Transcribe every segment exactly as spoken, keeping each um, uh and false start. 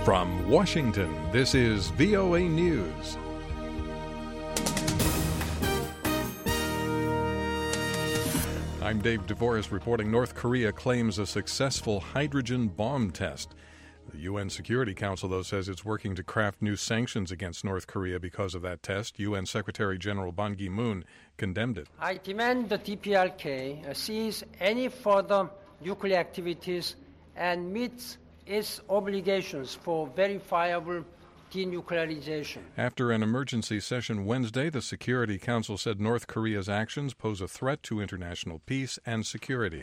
From Washington, this is V O A News. I'm Dave DeVoris reporting North Korea claims a successful hydrogen bomb test. The U N Security Council, though, says it's working to craft new sanctions against North Korea because of that test. U N Secretary General Ban Ki-moon condemned it. I demand the D P R K cease any further nuclear activities and meets its obligations for verifiable denuclearization. After an emergency session Wednesday, the Security Council said North Korea's actions pose a threat to international peace and security.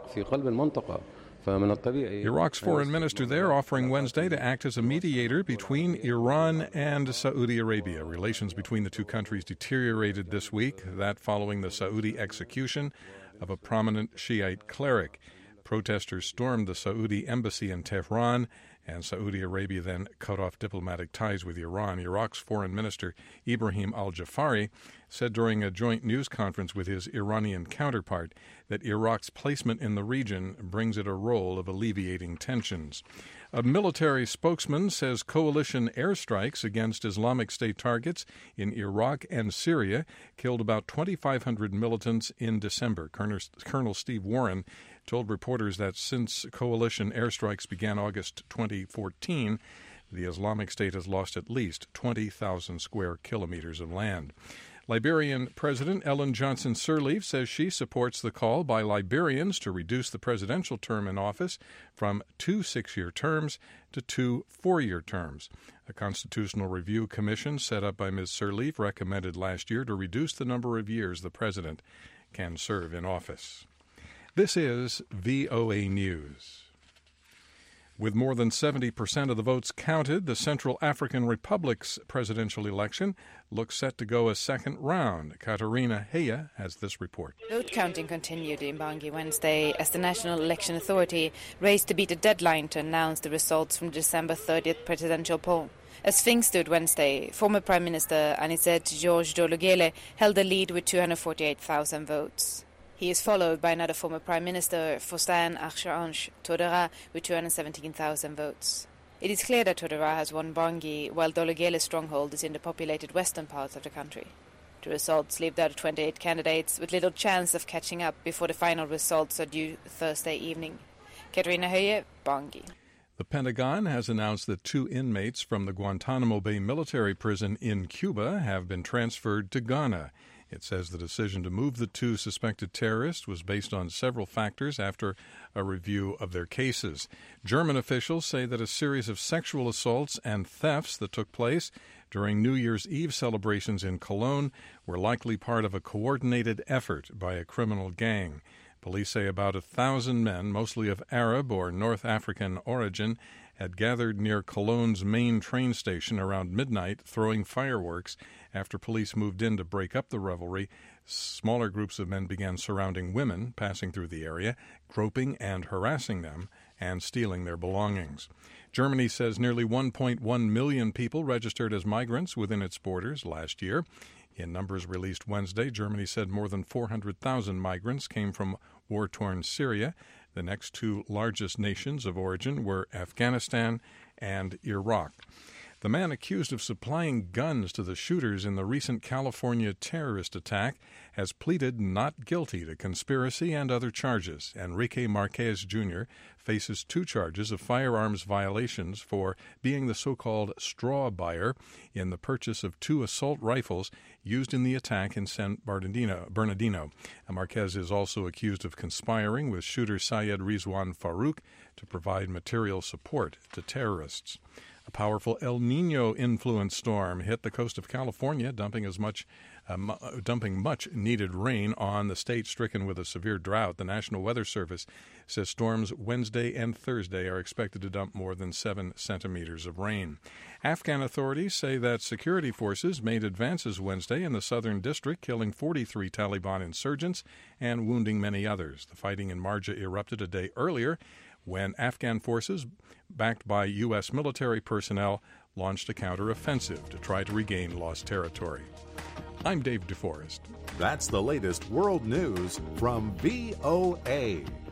Iraq's foreign minister there offering Wednesday to act as a mediator between Iran and Saudi Arabia. Relations between the two countries deteriorated this week, that following the Saudi execution of a prominent Shiite cleric. Protesters stormed the Saudi embassy in Tehran, and Saudi Arabia then cut off diplomatic ties with Iran. Iraq's foreign minister, Ibrahim al-Jafari, said during a joint news conference with his Iranian counterpart that Iraq's placement in the region brings it a role of alleviating tensions. A military spokesman says coalition airstrikes against Islamic State targets in Iraq and Syria killed about twenty-five hundred militants in December. Colonel Steve Warren told reporters that since coalition airstrikes began August twenty fourteen, the Islamic State has lost at least twenty thousand square kilometers of land. Liberian President Ellen Johnson Sirleaf says she supports the call by Liberians to reduce the presidential term in office from two six-year terms to two four-year terms. A constitutional review commission set up by Miz Sirleaf recommended last year to reduce the number of years the president can serve in office. This is V O A News. With more than seventy percent of the votes counted, the Central African Republic's presidential election looks set to go a second round. Katarina Heya has this report. Vote counting continued in Bangui Wednesday as the National Election Authority raced to beat the deadline to announce the results from the December thirtieth presidential poll. As things stood Wednesday, former Prime Minister Anicet George Dologele held the lead with two hundred forty-eight thousand votes. He is followed by another former Prime Minister, Faustin Archange Touadéra, with two hundred seventeen thousand votes. It is clear that Touadéra has won Bangui, while Dologele's stronghold is in the populated western parts of the country. The results leave out twenty-eight candidates with little chance of catching up before the final results are due Thursday evening. Katarina Höje, Bangui. The Pentagon has announced that two inmates from the Guantanamo Bay military prison in Cuba have been transferred to Ghana. It says the decision to move the two suspected terrorists was based on several factors after a review of their cases. German officials say that a series of sexual assaults and thefts that took place during New Year's Eve celebrations in Cologne were likely part of a coordinated effort by a criminal gang. Police say about a thousand men, mostly of Arab or North African origin, had gathered near Cologne's main train station around midnight, throwing fireworks. After police moved in to break up the revelry, smaller groups of men began surrounding women passing through the area, groping and harassing them, and stealing their belongings. Germany says nearly one point one million people registered as migrants within its borders last year. In numbers released Wednesday, Germany said more than four hundred thousand migrants came from war-torn Syria. The next two largest nations of origin were Afghanistan and Iraq. The man accused of supplying guns to the shooters in the recent California terrorist attack has pleaded not guilty to conspiracy and other charges. Enrique Marquez Junior faces two charges of firearms violations for being the so-called straw buyer in the purchase of two assault rifles used in the attack in San Bernardino. Bernardino. Marquez is also accused of conspiring with shooter Syed Rizwan Farouk to provide material support to terrorists. A powerful El Nino-influenced storm hit the coast of California, dumping as much, um, dumping much-needed rain on the state stricken with a severe drought. The National Weather Service says storms Wednesday and Thursday are expected to dump more than seven centimeters of rain. Afghan authorities say that security forces made advances Wednesday in the southern district, killing forty-three Taliban insurgents and wounding many others. The fighting in Marja erupted a day earlier when Afghan forces, backed by U S military personnel, launched a counteroffensive to try to regain lost territory. I'm Dave DeForest. That's the latest world news from V O A.